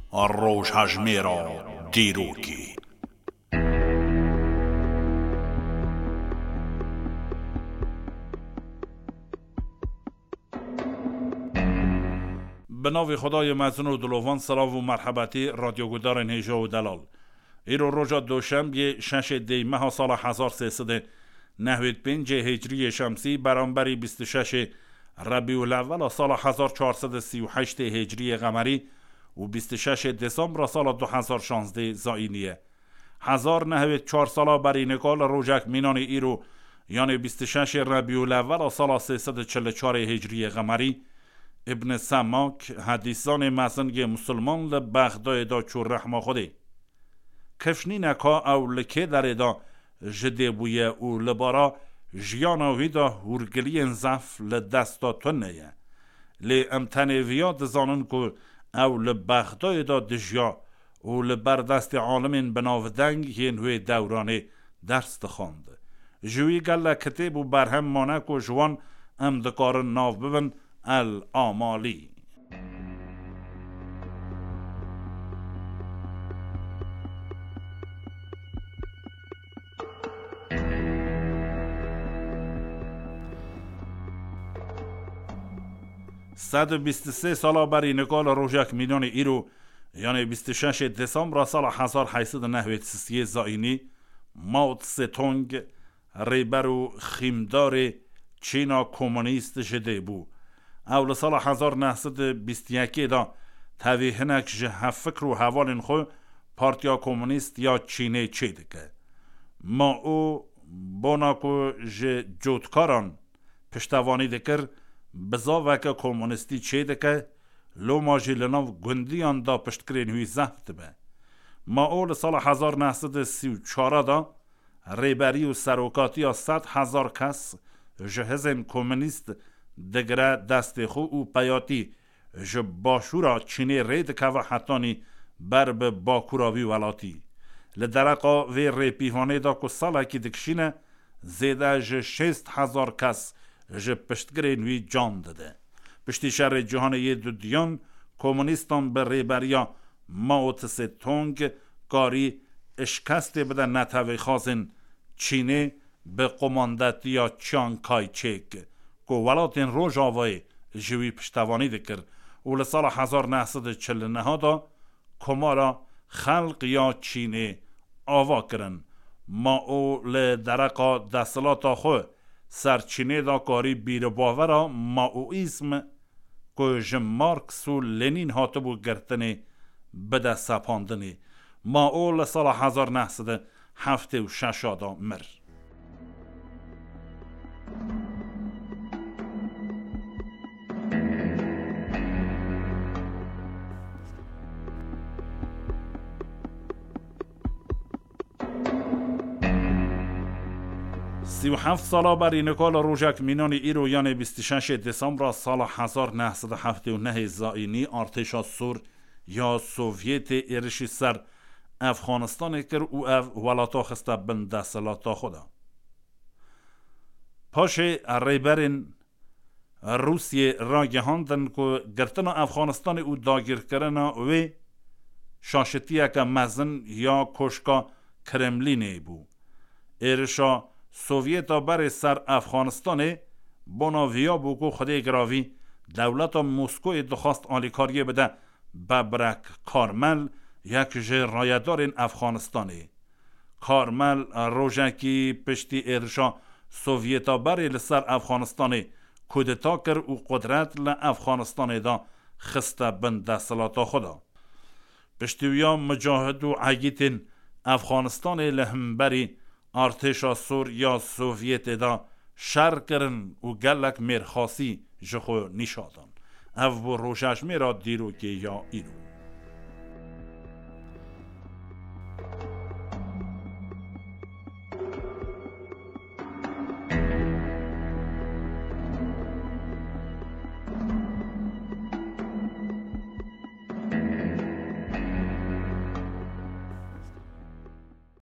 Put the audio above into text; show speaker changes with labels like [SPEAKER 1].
[SPEAKER 1] روشهجمی را دیروکی. به نام خدای متعال و دلوان. سلام و مرحبتی رادیوگودار نیجه و دلال. ایرو روزا دوشنبه 6 دی ماه سال 1395 هجری شمسی برابر 26 ربیع الاول سال 1438 هجری قمری و 26 دسامبر سال 2016 زاینیه. 1904 سال برای نکال روزک مینان ایرو یعنی 26 ربیع الاول سال 344 هجری قمری ابن سماک حدیثان مزنگ مسلمان لبغدای دا چور رحمه خوده کفشنی نکا او لکه در دا جده بویه او لبارا جیاناوی دا هورگلی انزف لدستا تنه لی امتنویا دزانن که او لبغدای دا دجیا او لبردست عالمین بناودنگ ینوی دورانه درست خواند. جوی گل کتب و برهم مانک و جوان امدکار ناو ببن الآمالی. صد و 23 سال برای نکال روزک میلیون ایرو یعنی 26 دسامبر سال 1893 زاینی ماو تسه ریبر و خیمدار چینا کمونیست شده بود. اول سال 1921 دا تویهنک جه فکر و حوالین خو پارتیا کمونیست یا چینه چیده که ما او باناکو جه جودکاران پشتوانی دکر بزاوک کمونیستی چیده که لو ماجی لناو گندیان دا پشتکرین هوی زفت به ما او سال 1934 دا ریبری و سروکاتی یا 100,000 کس جهزن کمونیست دگره دست خو او پیاتی جه باشورا چینه رید که و حتانی بر به باکوراوی ولاتی لدرقا وی ریپیوانه دا که سالا کی دکشینه زیده جه 6,000 کس جه پشتگرین وی جان داده. پشتی شهر جهان یه دو دیان کمونیستان به ریبریا ماو تسه تونگ کاری اشکسته بده نتوی خازن چینه به قماندت یا چانکای چک که ولاتین روژ آوای جوی پشتوانی دکر و لسال 1949 دا کمارا خلق یا چینه آوا کرن ما او لدرقا دستلاتا خو سرچینه دا کاری بیر باورا ما او اسم که جم مارکس و لنین هاتبو گرتنی بده سپاندنی ما او لسال 1976 دا مر. سی و 7 سالا برای نکال روزک مینان ایرو یعنی 26 دسامبر سال 1979 زاینی ارتش سور یا سوویت ایرشی سر افغانستان کر او ولاتا خسته بند دستلاتا خودا. پاش ریبرین روسیه را گهاندن که گرتن افغانستان او داگیر کرن و شاشتیه که مزن یا کشکا کرملینه بو. ایرشا سوویت بر سر افغانستان بناویا بوکو خده گراوی دولت مسکو دخواست آلیکاریه بده ببرک کارمل یک جه رایدار این افغانستانه. کارمل روژکی پشتی ارشا سوویت بر لسر افغانستان کودتا کر و قدرت لافغانستان دا خسته بند دستلاتا خدا. پشتیویا مجاهد و عیتین افغانستان لهمبری ارتشا سور یا سوویت دا شر کرن و گلک مرخاسی جخو نشادن او روشش میرا دیرو که یا اینو